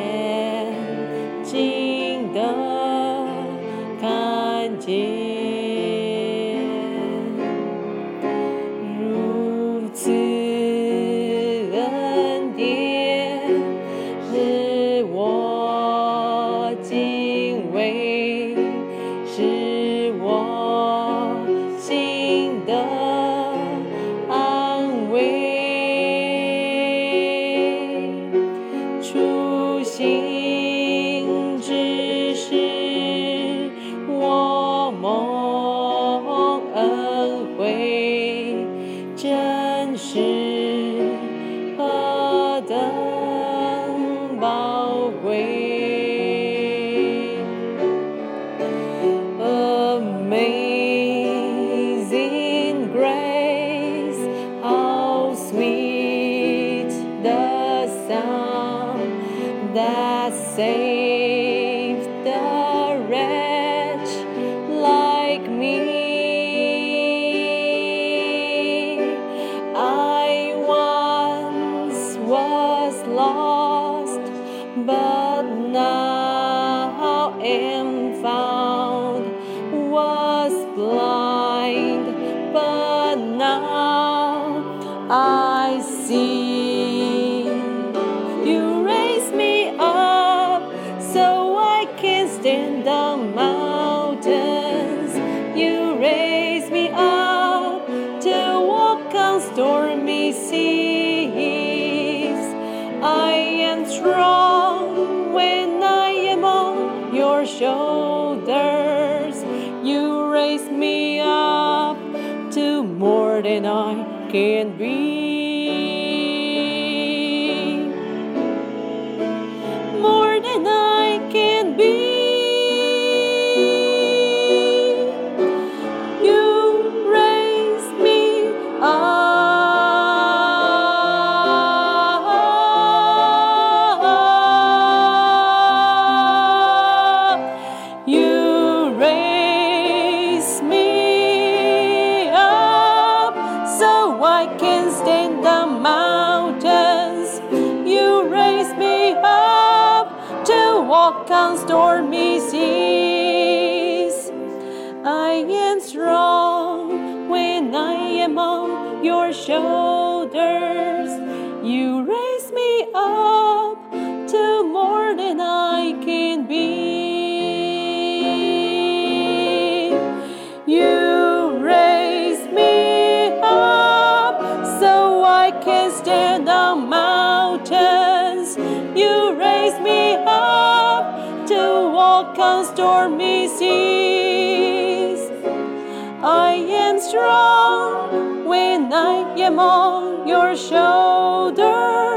静地看见，如此恩典使我敬畏，使我心的安慰。初心只是我蒙恩惠，真是何等宝贵。Amazing grace, how sweet the sound that saved the wretch like me. I once was lost, but now am found, was blind, but now I see. You raise me up so I can stand the mountains. You raise me up to walk on stormy seas. I am strong when I am on your shoulders. You raise me up to more than I can be. More than I can be. You raise me up. You raise me up so I can stand the mountains. You raise me up to walk on stormy seas. I am strong when I am on your shoulders. You raise me up to more than I can be. You raise me up so I can stand the mountains. You raise me up to walk on stormy seas. I am strong when I am on your shoulders.